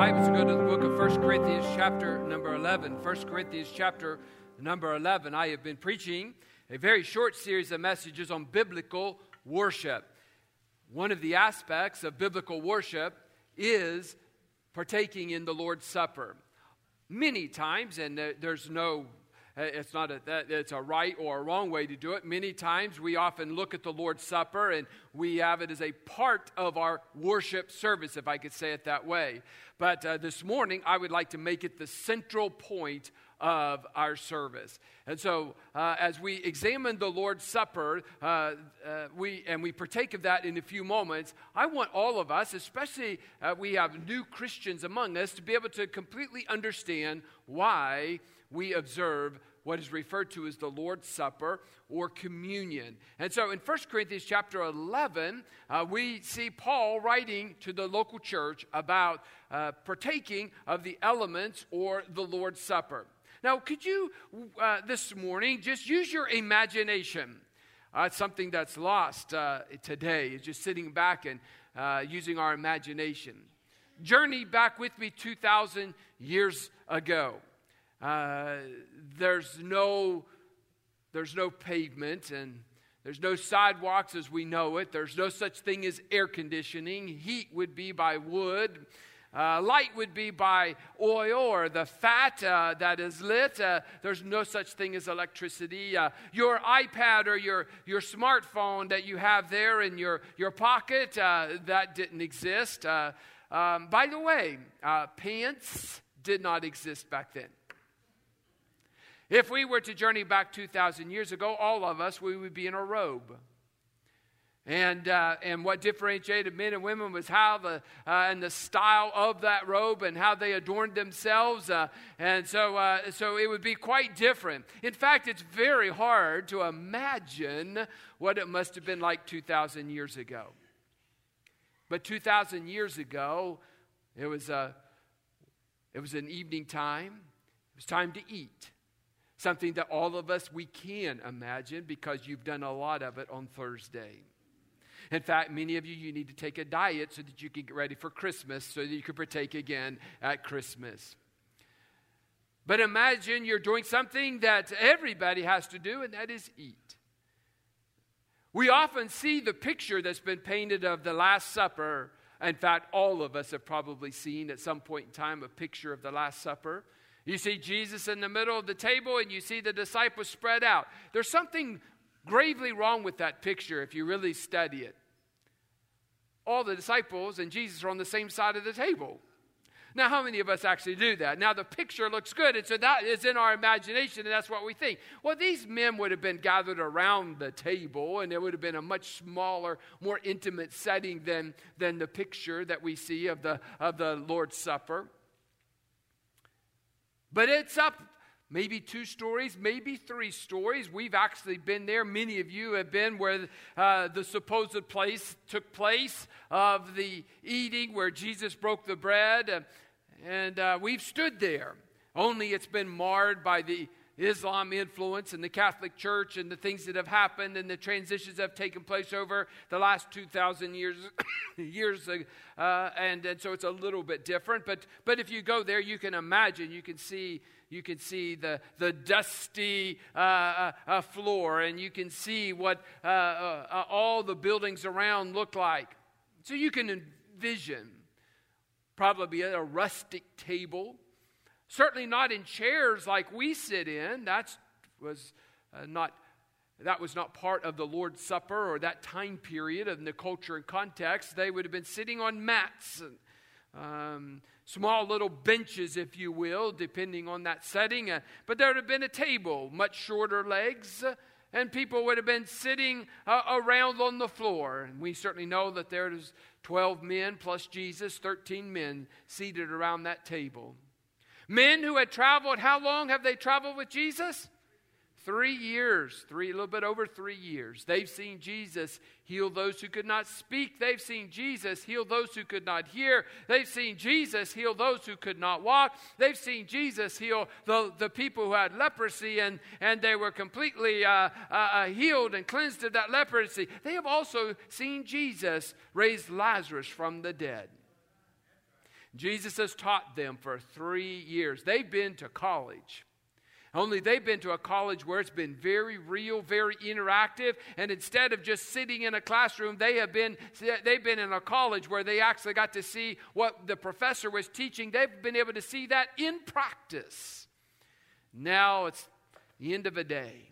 Bibles, go to the book of 1 Corinthians chapter number 11. 1 Corinthians chapter number 11. I have been preaching a very short series of messages on biblical worship. One of the aspects of biblical worship is partaking in the Lord's Supper. Many times, and there's no, it's a right or a wrong way to do it. Many times we often look at the Lord's Supper and we have it as a part of our worship service, if I could say it that way. But this morning, I would like to make it the central point of our service. And so, as we examine the Lord's Supper, we partake of that in a few moments, I want all of us, especially we have new Christians among us, to be able to completely understand why we observe what is referred to as the Lord's Supper or communion. And so in 1 Corinthians chapter 11, we see Paul writing to the local church about partaking of the elements or the Lord's Supper. Now, could you this morning just use your imagination? It's something that's lost today, is just sitting back and using our imagination. Journey back with me 2,000 years ago. There's no pavement and there's no sidewalks as we know it. There's no such thing as air conditioning. Heat would be by wood. Light would be by oil or the fat that is lit. There's no such thing as electricity. Your iPad or your smartphone that you have there in your pocket, that didn't exist. By the way, pants did not exist back then. If we were to journey back 2,000 years ago, all of us, we would be in a robe. And what differentiated men and women was how and the style of that robe and how they adorned themselves. And so it would be quite different. In fact, it's very hard to imagine what it must have been like 2,000 years ago. But 2,000 years ago, it was an evening time. It was time to eat. Something that all of us, we can imagine because you've done a lot of it on Thursday. In fact, many of you need to take a diet so that you can get ready for Christmas, so that you can partake again at Christmas. But imagine you're doing something that everybody has to do, and that is eat. We often see the picture that's been painted of the Last Supper. In fact, all of us have probably seen at some point in time a picture of the Last Supper. You see Jesus in the middle of the table and you see the disciples spread out. There's something gravely wrong with that picture if you really study it. All the disciples and Jesus are on the same side of the table. Now, how many of us actually do that? Now, the picture looks good, and so that is in our imagination, and that's what we think. Well, these men would have been gathered around the table, and it would have been a much smaller, more intimate setting than the picture that we see of the Lord's Supper. But it's up maybe 2 stories, maybe 3 stories. We've actually been there. Many of you have been where the supposed place took place of the eating where Jesus broke the bread. And we've stood there. Only it's been marred by the Islam influence and the Catholic Church and the things that have happened and the transitions that have taken place over the last 2,000 years. And so it's a little bit different. But if you go there, you can imagine, you can see the dusty floor, and you can see what all the buildings around look like. So you can envision probably a rustic table. Certainly not in chairs like we sit in. That was not part of the Lord's Supper or that time period in the culture and context. They would have been sitting on mats and small little benches, if you will, depending on that setting. But there would have been a table, much shorter legs, and people would have been sitting around on the floor. And we certainly know that there was 12 men plus Jesus, 13 men seated around that table. Men who had traveled, how long have they traveled with Jesus? 3 years, a little bit over 3 years. They've seen Jesus heal those who could not speak. They've seen Jesus heal those who could not hear. They've seen Jesus heal those who could not walk. They've seen Jesus heal the people who had leprosy, and they were completely healed and cleansed of that leprosy. They have also seen Jesus raise Lazarus from the dead. Jesus has taught them for 3 years. They've been to college. Only they've been to a college where it's been very real, very interactive. And instead of just sitting in a classroom, they've been in a college where they actually got to see what the professor was teaching. They've been able to see that in practice. Now it's the end of a day.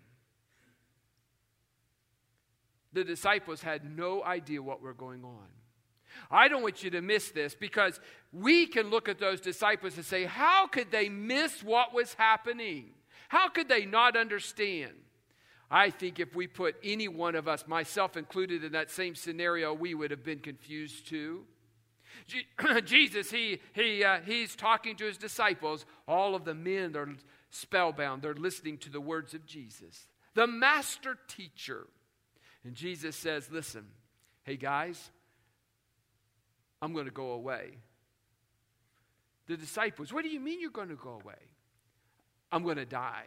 The disciples had no idea what were going on. I don't want you to miss this, because we can look at those disciples and say, how could they miss what was happening? How could they not understand? I think if we put any one of us, myself included, in that same scenario, we would have been confused too. Jesus, he's talking to his disciples. All of the men are spellbound. They're listening to the words of Jesus, the master teacher. And Jesus says, listen, hey guys, I'm going to go away. The disciples, what do you mean you're going to go away? I'm going to die.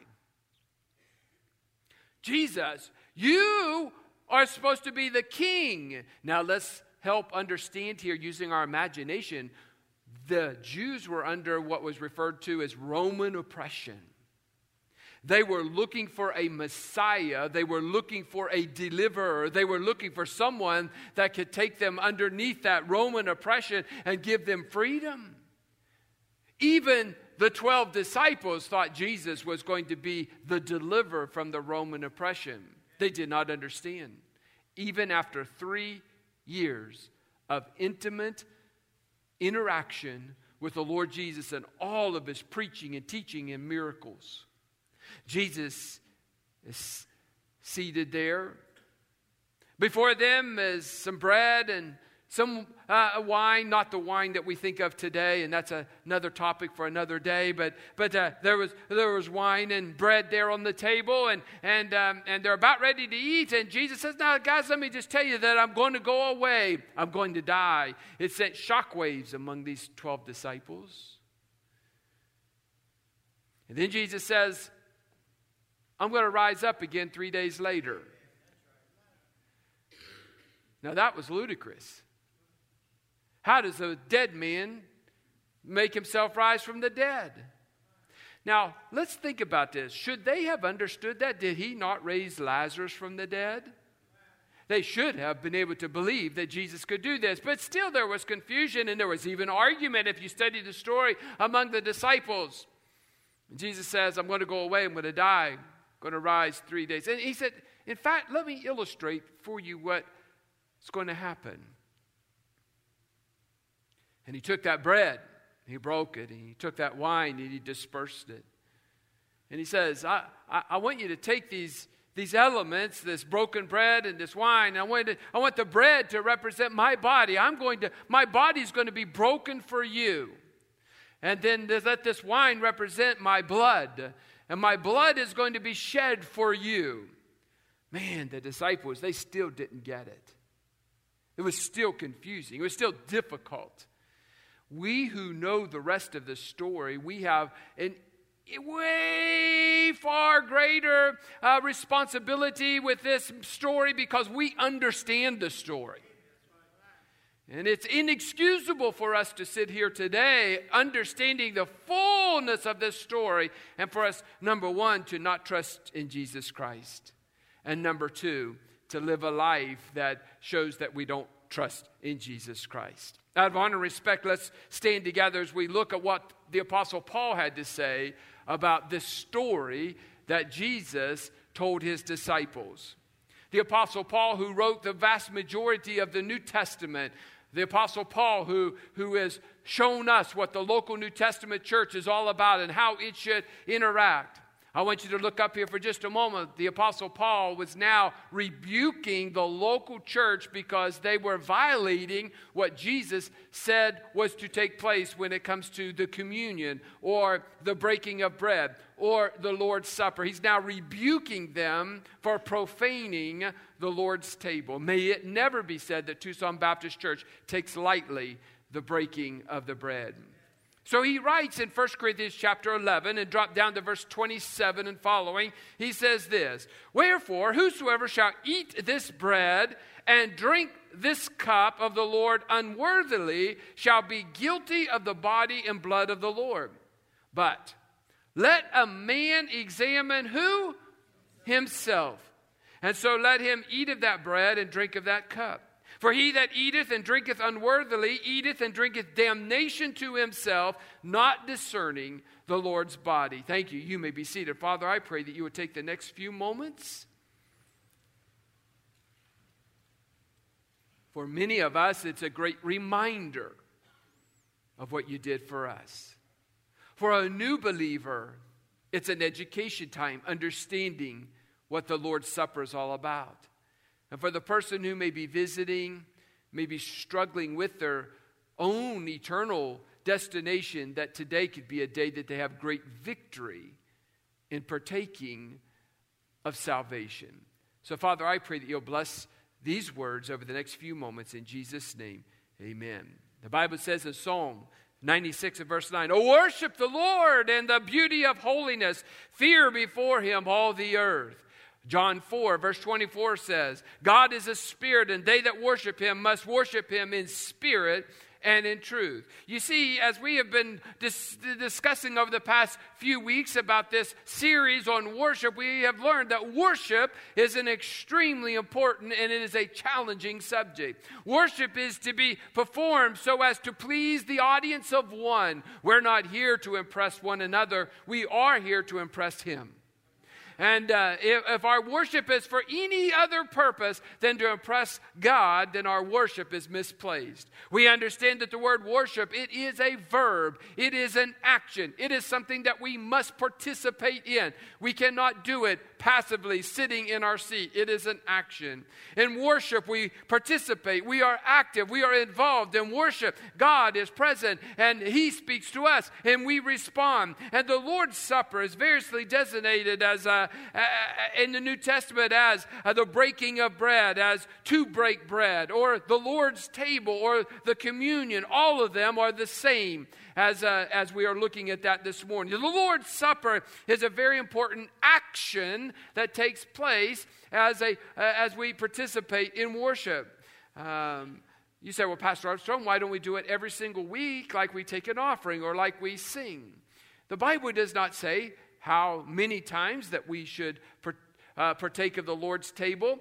Jesus, you are supposed to be the king. Now let's help understand here using our imagination. The Jews were under what was referred to as Roman oppression. They were looking for a Messiah. They were looking for a deliverer. They were looking for someone that could take them underneath that Roman oppression and give them freedom. Even the 12 disciples thought Jesus was going to be the deliverer from the Roman oppression. They did not understand. Even after 3 years of intimate interaction with the Lord Jesus and all of his preaching and teaching and miracles, Jesus is seated there. Before them is some bread and some wine, not the wine that we think of today, and that's another topic for another day. But there was wine and bread there on the table, and they're about ready to eat. And Jesus says, "Now, guys, let me just tell you that I'm going to go away. I'm going to die." It sent shockwaves among these 12 disciples. And then Jesus says, "I'm going to rise up again 3 days later." Now that was ludicrous. How does a dead man make himself rise from the dead? Now, let's think about this. Should they have understood that? Did he not raise Lazarus from the dead? They should have been able to believe that Jesus could do this. But still there was confusion, and there was even argument, if you study the story, among the disciples. And Jesus says, "I'm going to go away. I'm going to die. I'm going to rise 3 days." And he said, in fact, let me illustrate for you what's going to happen. And he took that bread, he broke it, and he took that wine and he dispersed it. And he says, I want you to take these elements, this broken bread and this wine. I want the bread to represent my body. My body's going to be broken for you. And then let this wine represent my blood. And my blood is going to be shed for you. Man, the disciples, they still didn't get it. It was still confusing. It was still difficult. We who know the rest of the story, we have a way far greater responsibility with this story because we understand the story. And it's inexcusable for us to sit here today understanding the fullness of this story, and for us, number one, to not trust in Jesus Christ. And number two, to live a life that shows that we don't trust in Jesus Christ. Out of honor and respect, let's stand together as we look at what the Apostle Paul had to say about this story that Jesus told his disciples. The Apostle Paul, who wrote the vast majority of the New Testament, the Apostle Paul, who has shown us what the local New Testament church is all about and how it should interact. I want you to look up here for just a moment. The Apostle Paul was now rebuking the local church because they were violating what Jesus said was to take place when it comes to the communion or the breaking of bread or the Lord's Supper. He's now rebuking them for profaning the Lord's table. May it never be said that Tucson Baptist Church takes lightly the breaking of the bread. So he writes in 1 Corinthians chapter 11 and drop down to verse 27 and following. He says this, "Wherefore, whosoever shall eat this bread and drink this cup of the Lord unworthily shall be guilty of the body and blood of the Lord. But let a man examine" who? Himself. "And so let him eat of that bread and drink of that cup. For he that eateth and drinketh unworthily eateth and drinketh damnation to himself, not discerning the Lord's body." Thank you. You may be seated. Father, I pray that you would take the next few moments. For many of us, it's a great reminder of what you did for us. For a new believer, it's an education time, understanding what the Lord's Supper is all about. And for the person who may be visiting, may be struggling with their own eternal destination, that today could be a day that they have great victory in partaking of salvation. So, Father, I pray that you'll bless these words over the next few moments in Jesus' name. Amen. The Bible says in Psalm 96 and verse 9, "O worship the Lord in the beauty of holiness. Fear before him all the earth." John 4, verse 24 says, "God is a spirit, and they that worship him must worship him in spirit and in truth." You see, as we have been discussing over the past few weeks about this series on worship, we have learned that worship is an extremely important and it is a challenging subject. Worship is to be performed so as to please the audience of one. We're not here to impress one another. We are here to impress him. And if our worship is for any other purpose than to impress God, then our worship is misplaced. We understand that the word worship, it is a verb. It is an action. It is something that we must participate in. We cannot do it passively sitting in our seat. It is an action. In worship, we participate. We are active. We are involved in worship. God is present and he speaks to us and we respond. And the Lord's Supper is variously designated as in the New Testament as the breaking of bread, as to break bread, or the Lord's table, or the communion. All of them are the same as we are looking at that this morning. The Lord's Supper is a very important action that takes place as we participate in worship. You say, "Well, Pastor Armstrong, why don't we do it every single week like we take an offering or like we sing?" The Bible does not say how many times that we should partake of the Lord's table.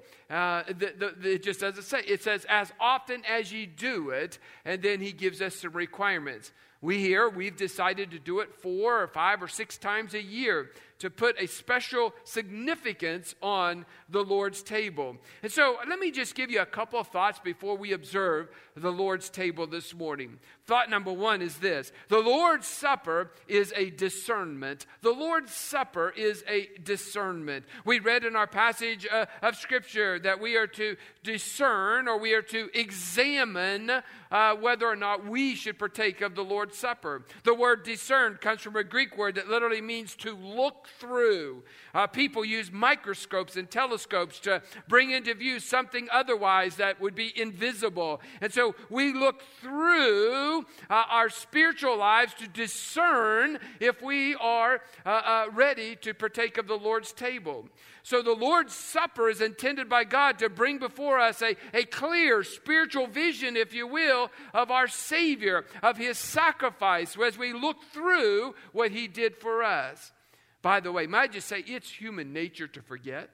It just doesn't say. It says, "as often as ye do it," and then he gives us some requirements. We've decided to do it 4 or 5 or 6 times a year to put a special significance on the Lord's table. And so let me just give you a couple of thoughts before we observe the Lord's table this morning. Thought number 1 is this: the Lord's Supper is a discernment. The Lord's Supper is a discernment. We read in our passage of Scripture that we are to discern, or we are to examine whether or not we should partake of the Lord's Supper. The word discern comes from a Greek word that literally means to look through. People use microscopes and telescopes to bring into view something otherwise that would be invisible. And so we look through our spiritual lives to discern if we are ready to partake of the Lord's table. So the Lord's Supper is intended by God to bring before us a clear spiritual vision, if you will, of our Savior, of his sacrifice, as we look through what he did for us. By the way, might I just say, it's human nature to forget.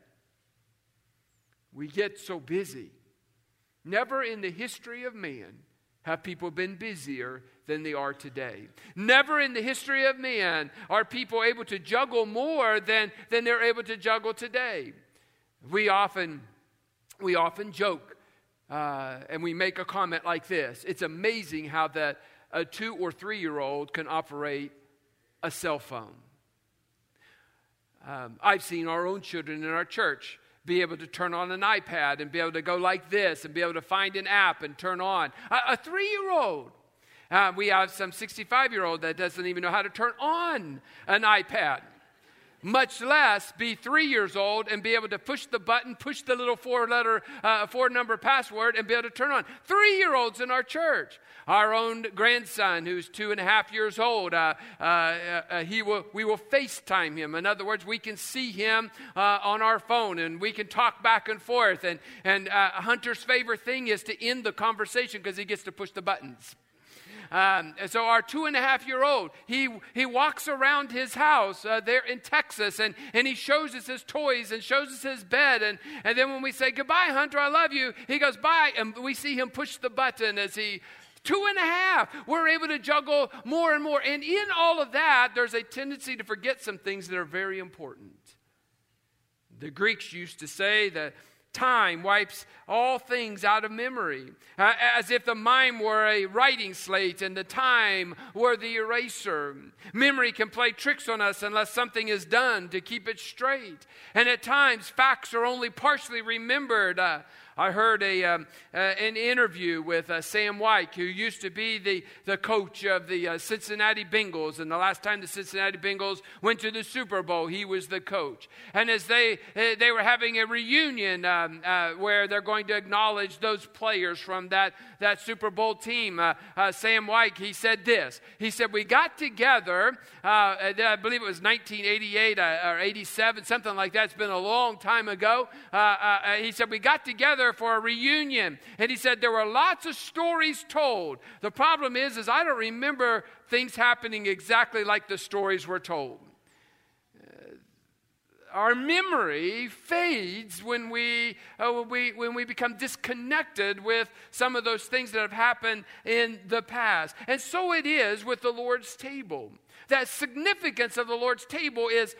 We get so busy. Never in the history of man have people been busier than they are today. Never in the history of man are people able to juggle more than they're able to juggle today. We often joke and we make a comment like this: it's amazing how that a 2 or 3-year-old can operate a cell phone. I've seen our own children in our church be able to turn on an iPad and be able to go like this and be able to find an app and turn on. A 3-year-old. We have some 65-year-old that doesn't even know how to turn on an iPad. much less be 3 years old and be able to push the button, push the little four-number password and be able to turn on. 3-year-olds in our church. Our own grandson, who's 2.5 years old, we will FaceTime him. In other words, we can see him on our phone and we can talk back and forth. And Hunter's favorite thing is to end the conversation because he gets to push the buttons. So our 2.5-year-old, he walks around his house there in Texas, and he shows us his toys and shows us his bed. And then when we say, goodbye, Hunter, I love you, he goes, bye. And we see him push the button as he, 2.5. We're able to juggle more and more. And in all of that, there's a tendency to forget some things that are very important. The Greeks used to say that time wipes all things out of memory, as if the mind were a writing slate and the time were the eraser. Memory can play tricks on us unless something is done to keep it straight. And at times, facts are only partially remembered. I heard an interview with Sam White, who used to be the coach of the Cincinnati Bengals. And the last time the Cincinnati Bengals went to the Super Bowl, he was the coach. And as they were having a reunion where they're going to acknowledge those players from that Super Bowl team, Sam White, he said this. He said, we got together, I believe it was 1988 or 87, something like that. It's been a long time ago. He said, we got together for a reunion. And he said, there were lots of stories told. The problem is I don't remember things happening exactly like the stories were told. Our memory fades when we become disconnected with some of those things that have happened in the past. And so it is with the Lord's table. That significance of the Lord's table is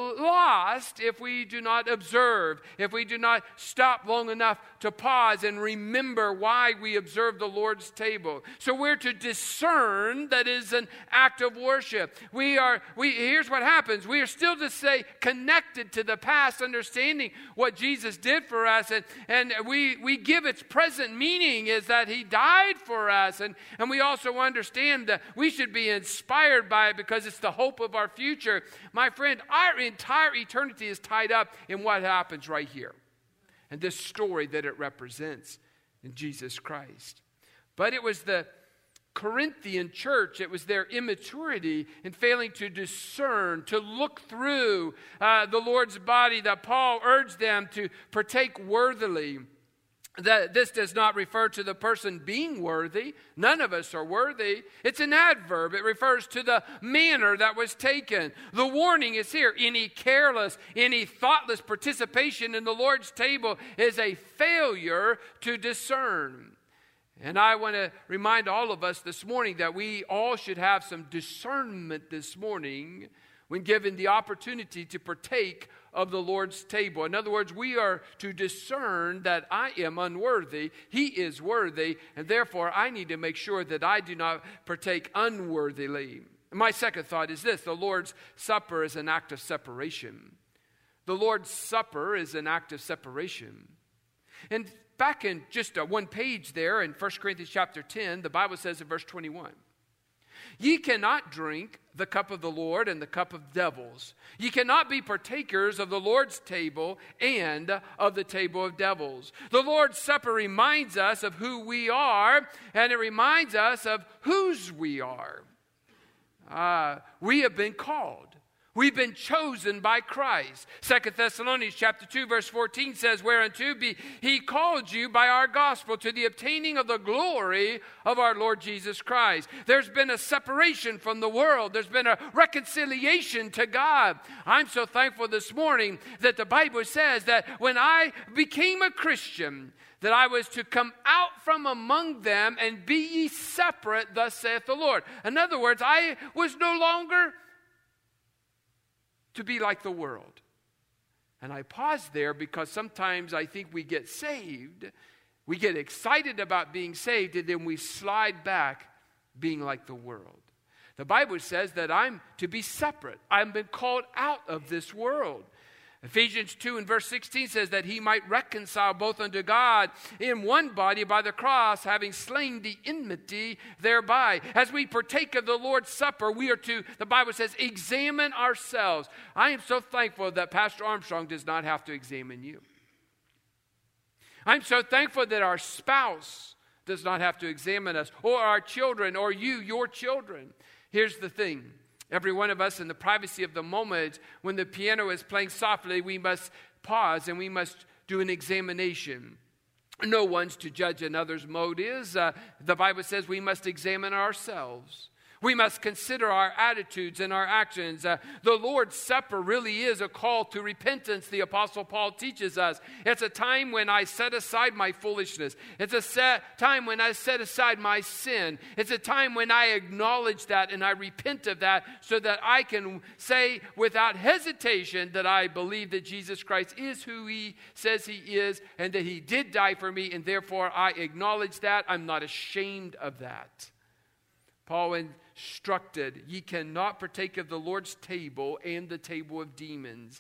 lost if we do not observe, if we do not stop long enough to pause and remember why we observe the Lord's table. So we're to discern. That is an act of worship. Here's what happens. We are still to stay connected to the past, understanding what Jesus did for us, and we give its present meaning is that he died for us, and we also understand that we should be inspired by it because it's the hope of our future. My friend, our entire eternity is tied up in what happens right here and this story that it represents in Jesus Christ. But it was the Corinthian church, it was their immaturity in failing to discern, to look through the Lord's body, that Paul urged them to partake worthily. That this does not refer to the person being worthy. None of us are worthy. It's an adverb. It refers to the manner that was taken. The warning is here. Any careless, any thoughtless participation in the Lord's table is a failure to discern. And I want to remind all of us this morning that we all should have some discernment this morning when given the opportunity to partake of the Lord's table. In other words, we are to discern that I am unworthy, he is worthy, and therefore I need to make sure that I do not partake unworthily. My second thought is this: the Lord's Supper is an act of separation. The Lord's Supper is an act of separation. And back in just one page there in 1 Corinthians chapter 10, the Bible says in verse 21, ye cannot drink the cup of the Lord and the cup of devils. Ye cannot be partakers of the Lord's table and of the table of devils. The Lord's Supper reminds us of who we are, and it reminds us of whose we are. We have been called. We've been chosen by Christ. 2 Thessalonians chapter 2 verse 14 says, whereunto he called you by our gospel to the obtaining of the glory of our Lord Jesus Christ. There's been a separation from the world. There's been a reconciliation to God. I'm so thankful this morning that the Bible says that when I became a Christian, that I was to come out from among them and be ye separate, thus saith the Lord. In other words, I was no longer to be like the world. And I pause there because sometimes I think we get saved, we get excited about being saved, and then we slide back being like the world. The Bible says that I'm to be separate. I've been called out of this world. Ephesians 2 and verse 16 says that he might reconcile both unto God in one body by the cross, having slain the enmity thereby. As we partake of the Lord's Supper, we are to, the Bible says, examine ourselves. I am so thankful that Pastor Armstrong does not have to examine you. I'm so thankful that our spouse does not have to examine us, or our children, or you, your children. Here's the thing. Every one of us, in the privacy of the moment, when the piano is playing softly, we must pause and we must do an examination. No one's to judge another's motives. The Bible says we must examine ourselves. We must consider our attitudes and our actions. The Lord's Supper really is a call to repentance, the Apostle Paul teaches us. It's a time when I set aside my foolishness. It's a time when I set aside my sin. It's a time when I acknowledge that and I repent of that so that I can say without hesitation that I believe that Jesus Christ is who he says he is and that he did die for me, and therefore I acknowledge that. I'm not ashamed of that. Paul instructed, ye cannot partake of the Lord's table and the table of demons.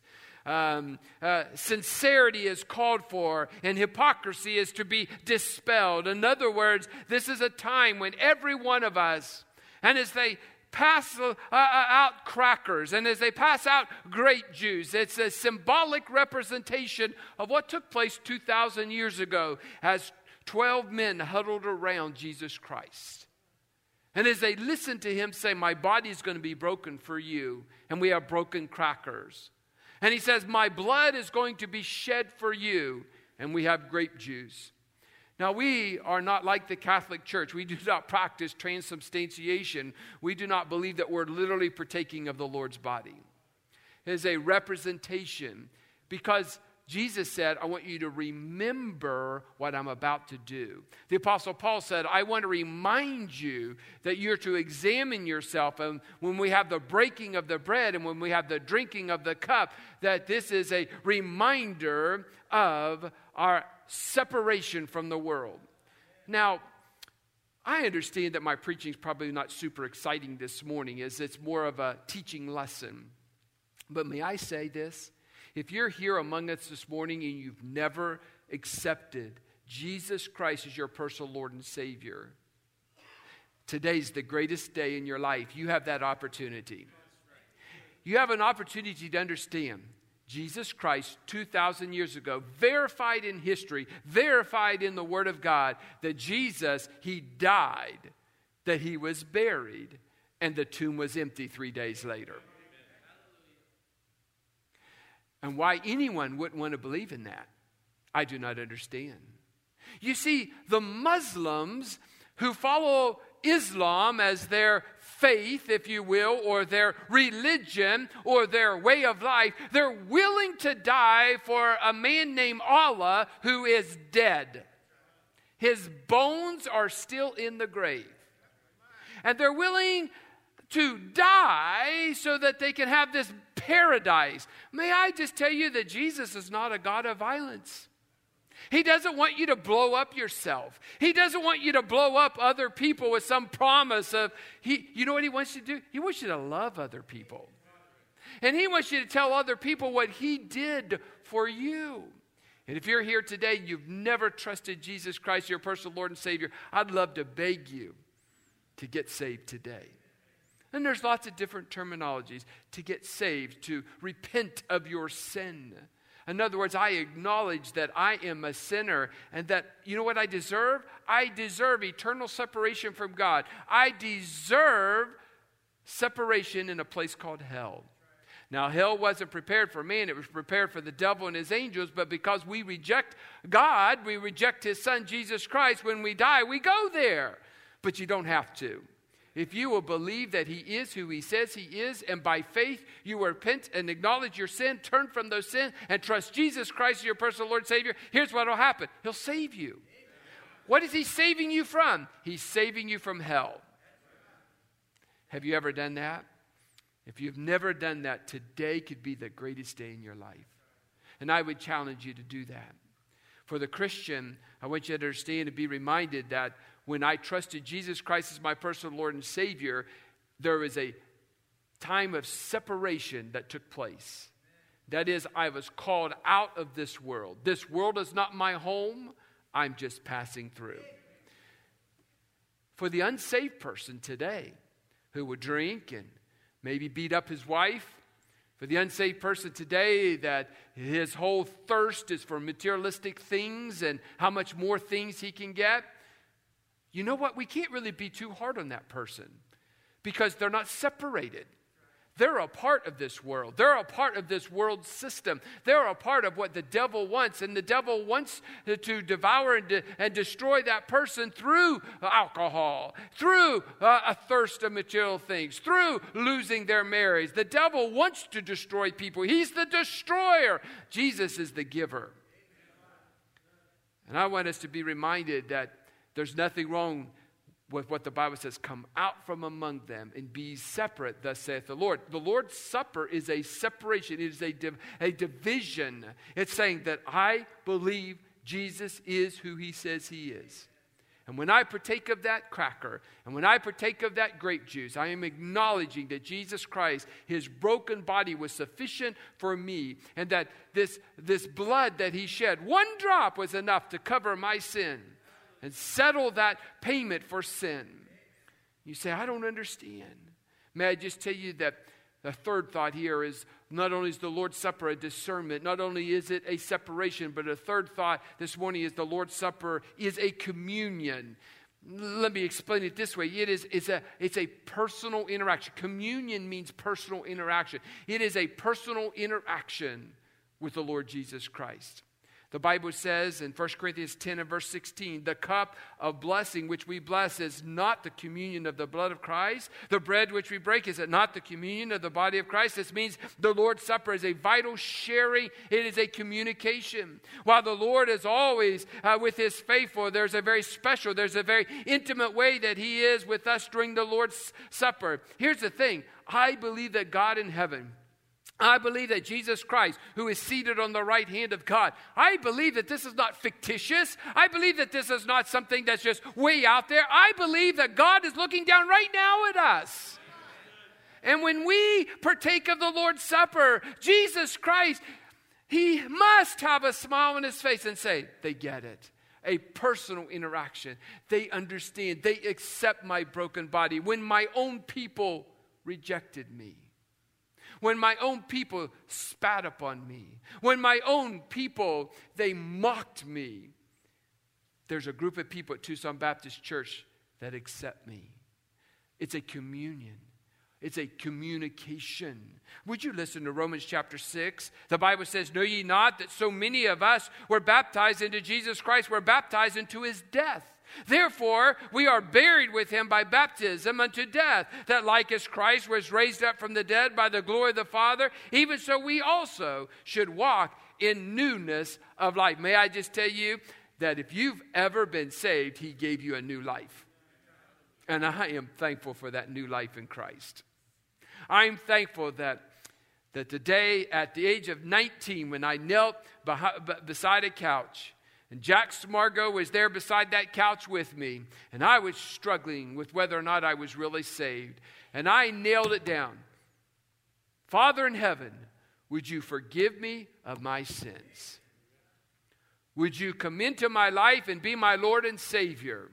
Sincerity is called for, and hypocrisy is to be dispelled. In other words, this is a time when every one of us, and as they pass out crackers, and as they pass out grape juice, it's a symbolic representation of what took place 2,000 years ago as 12 men huddled around Jesus Christ. And as they listen to him say, my body is going to be broken for you, and we have broken crackers. And he says, my blood is going to be shed for you, and we have grape juice. Now, we are not like the Catholic Church. We do not practice transubstantiation. We do not believe that we're literally partaking of the Lord's body. It is a representation, because Jesus said, I want you to remember what I'm about to do. The Apostle Paul said, I want to remind you that you're to examine yourself. And when we have the breaking of the bread and when we have the drinking of the cup, that this is a reminder of our separation from the world. Now, I understand that my preaching is probably not super exciting this morning, as it's more of a teaching lesson. But may I say this? If you're here among us this morning and you've never accepted Jesus Christ as your personal Lord and Savior, today's the greatest day in your life. You have that opportunity. You have an opportunity to understand Jesus Christ 2,000 years ago, verified in history, verified in the Word of God, that Jesus, he died, that he was buried, and the tomb was empty 3 days later. And why anyone wouldn't want to believe in that, I do not understand. You see, the Muslims who follow Islam as their faith, if you will, or their religion, or their way of life, they're willing to die for a man named Allah who is dead. His bones are still in the grave. And they're willing to die so that they can have this paradise. May I just tell you that Jesus is not a God of violence. He doesn't want you to blow up yourself. He doesn't want you to blow up other people with some promise of, you know what he wants you to do? He wants you to love other people. And he wants you to tell other people what he did for you. And if you're here today, you've never trusted Jesus Christ, your personal Lord and Savior, I'd love to beg you to get saved today. And there's lots of different terminologies to get saved, to repent of your sin. In other words, I acknowledge that I am a sinner and that, you know what I deserve? I deserve eternal separation from God. I deserve separation in a place called hell. Now, hell wasn't prepared for man. It was prepared for the devil and his angels. But because we reject God, we reject his son, Jesus Christ, when we die, we go there. But you don't have to. If you will believe that he is who he says he is, and by faith you will repent and acknowledge your sin, turn from those sins, and trust Jesus Christ as your personal Lord and Savior, here's what will happen. He'll save you. Amen. What is he saving you from? He's saving you from hell. Have you ever done that? If you've never done that, today could be the greatest day in your life. And I would challenge you to do that. For the Christian, I want you to understand and be reminded that when I trusted Jesus Christ as my personal Lord and Savior, there was a time of separation that took place. That is, I was called out of this world. This world is not my home. I'm just passing through. For the unsaved person today who would drink and maybe beat up his wife, for the unsaved person today that his whole thirst is for materialistic things and how much more things he can get, you know what? We can't really be too hard on that person because they're not separated. They're a part of this world. They're a part of this world system. They're a part of what the devil wants. And the devil wants to devour and destroy that person through alcohol, through a thirst of material things, through losing their marriage. The devil wants to destroy people. He's the destroyer. Jesus is the giver. And I want us to be reminded that there's nothing wrong with what the Bible says, come out from among them and be separate, thus saith the Lord. The Lord's Supper is a separation. It is a division. It's saying that I believe Jesus is who he says he is. And when I partake of that cracker, and when I partake of that grape juice, I am acknowledging that Jesus Christ, his broken body was sufficient for me, and that this blood that he shed, one drop was enough to cover my sin and settle that payment for sin. You say, I don't understand. May I just tell you that the third thought here is not only is the Lord's Supper a discernment, not only is it a separation, but a third thought this morning is the Lord's Supper is a communion. Let me explain it this way. It's a personal interaction. Communion means personal interaction. It is a personal interaction with the Lord Jesus Christ. The Bible says in 1 Corinthians 10 and verse 16, the cup of blessing which we bless is not the communion of the blood of Christ. The bread which we break, is it not the communion of the body of Christ? This means the Lord's Supper is a vital sharing. It is a communication. While the Lord is always with his faithful, there's a very intimate way that he is with us during the Lord's Supper. Here's the thing. I believe that God in heaven, I believe that Jesus Christ, who is seated on the right hand of God, I believe that this is not fictitious. I believe that this is not something that's just way out there. I believe that God is looking down right now at us. And when we partake of the Lord's Supper, Jesus Christ, he must have a smile on his face and say, they get it. A personal interaction. They understand. They accept my broken body. When my own people rejected me. When my own people spat upon me. When my own people, they mocked me. There's a group of people at Tucson Baptist Church that accept me. It's a communion. It's a communication. Would you listen to Romans chapter 6? The Bible says, know ye not that so many of us were baptized into Jesus Christ, were baptized into his death. Therefore, we are buried with him by baptism unto death, that like as Christ was raised up from the dead by the glory of the Father, even so we also should walk in newness of life. May I just tell you that if you've ever been saved, he gave you a new life. And I am thankful for that new life in Christ. I'm thankful that today, at the age of 19, when I knelt beside a couch, and Jack Smargo was there beside that couch with me. And I was struggling with whether or not I was really saved. And I nailed it down. Father in heaven, would you forgive me of my sins? Would you come into my life and be my Lord and Savior?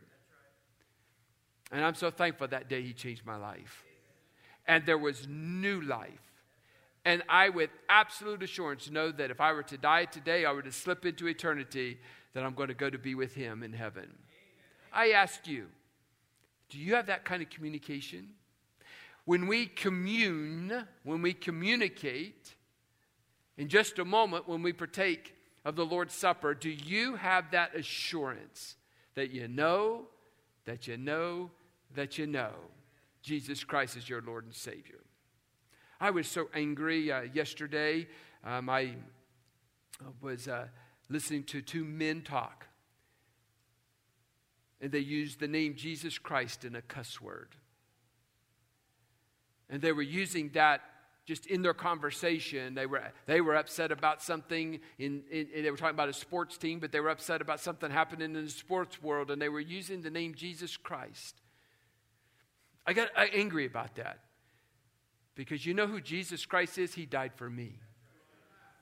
And I'm so thankful that day he changed my life. And there was new life. And I, with absolute assurance, know that if I were to die today, I were to slip into eternity, that I'm going to go to be with him in heaven. I ask you, do you have that kind of communication? When we commune, when we communicate, in just a moment when we partake of the Lord's Supper, do you have that assurance that you know, that you know, that you know Jesus Christ is your Lord and Savior? I was so angry yesterday. I was listening to two men talk. And they used the name Jesus Christ in a cuss word. And they were using that just in their conversation. They were upset about something. They were talking about a sports team, but they were upset about something happening in the sports world. And they were using the name Jesus Christ. I got angry about that. Because you know who Jesus Christ is? He died for me.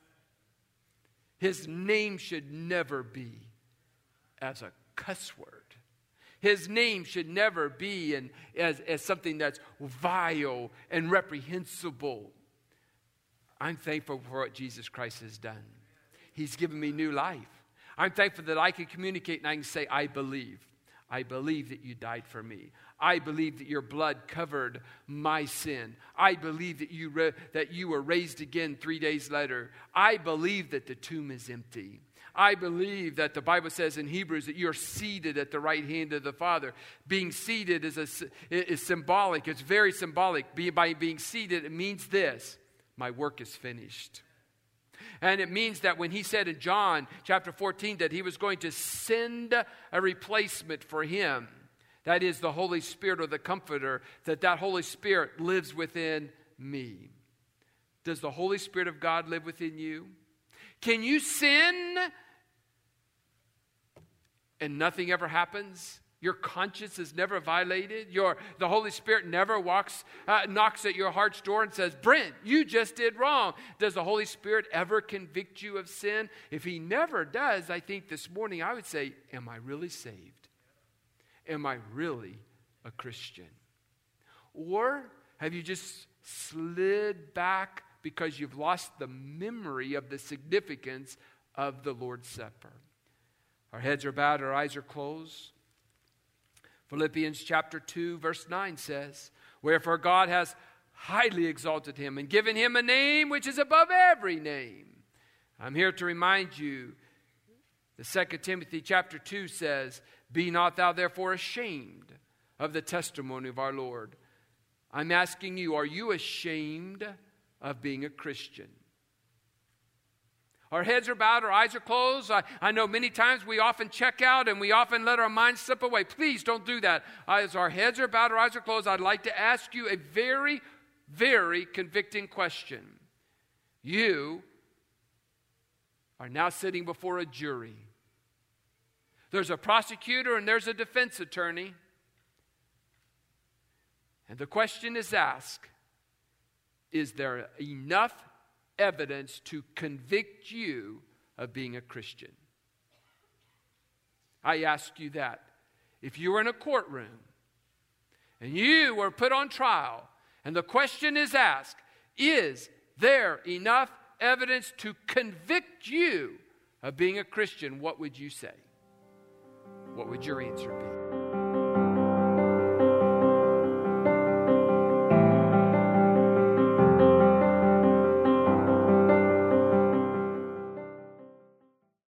His name should never be as a cuss word. His name should never be as something that's vile and reprehensible. I'm thankful for what Jesus Christ has done. He's given me new life. I'm thankful that I can communicate and I can say, I believe. I believe that you died for me. I believe that your blood covered my sin. I believe that you were raised again 3 days later. I believe that the tomb is empty. I believe that the Bible says in Hebrews that you're seated at the right hand of the Father. Being seated is symbolic. It's very symbolic. By being seated, it means this: my work is finished. And it means that when he said in John chapter 14 that he was going to send a replacement for him, that is the Holy Spirit or the Comforter, that Holy Spirit lives within me. Does the Holy Spirit of God live within you? Can you sin and nothing ever happens? Your conscience is never violated. The Holy Spirit never knocks at your heart's door and says, Brent, you just did wrong. Does the Holy Spirit ever convict you of sin? If he never does, I think this morning I would say, am I really saved? Am I really a Christian? Or have you just slid back because you've lost the memory of the significance of the Lord's Supper? Our heads are bowed, our eyes are closed. Philippians chapter 2, verse 9 says, wherefore God has highly exalted him and given him a name which is above every name. I'm here to remind you, the 2 Timothy chapter 2 says, be not thou therefore ashamed of the testimony of our Lord. I'm asking you, are you ashamed of being a Christian? Our heads are bowed, our eyes are closed. I know many times we often check out and we often let our minds slip away. Please don't do that. As our heads are bowed, our eyes are closed, I'd like to ask you a very, very convicting question. You are now sitting before a jury. There's a prosecutor and there's a defense attorney. And the question is asked, is there enough evidence to convict you of being a Christian? I ask you that. If you were in a courtroom and you were put on trial and the question is asked, is there enough evidence to convict you of being a Christian? What would you say? What would your answer be?